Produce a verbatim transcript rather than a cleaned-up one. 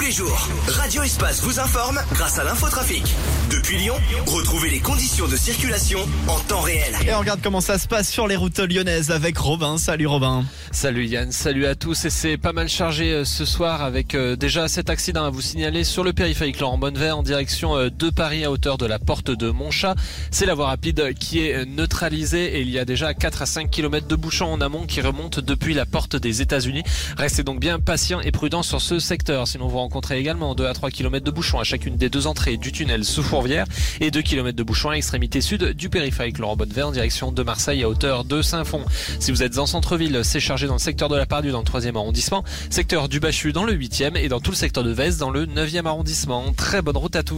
les jours, Radio Espace vous informe grâce à l'infotrafic. Depuis Lyon, retrouvez les conditions de circulation en temps réel. Et on regarde comment ça se passe sur les routes lyonnaises avec Robin. Salut Robin. Salut Yann, salut à tous. Et c'est pas mal chargé ce soir avec euh, déjà cet accident à vous signaler sur le périphérique Laurent Bonnevet en direction euh, de Paris à hauteur de la porte de Montchat. C'est la voie rapide qui est neutralisée et il y a déjà quatre à cinq kilomètres de bouchons en amont qui remontent depuis la porte des États-Unis. Restez donc bien patient et prudent sur ce secteur. Sinon vous rencontrez également deux à trois kilomètres de bouchons à chacune des deux entrées du tunnel sous Fourvière et deux kilomètres de bouchons à l'extrémité sud du périphérique Laurent Bonnevet en direction de Marseille à hauteur de Saint-Fond. Si vous êtes en centre-ville, c'est chargé dans le secteur de la Pardieu dans le troisième arrondissement, secteur du Bachu dans le huitième et dans tout le secteur de Vez dans le neuvième arrondissement. Très bonne route à tous.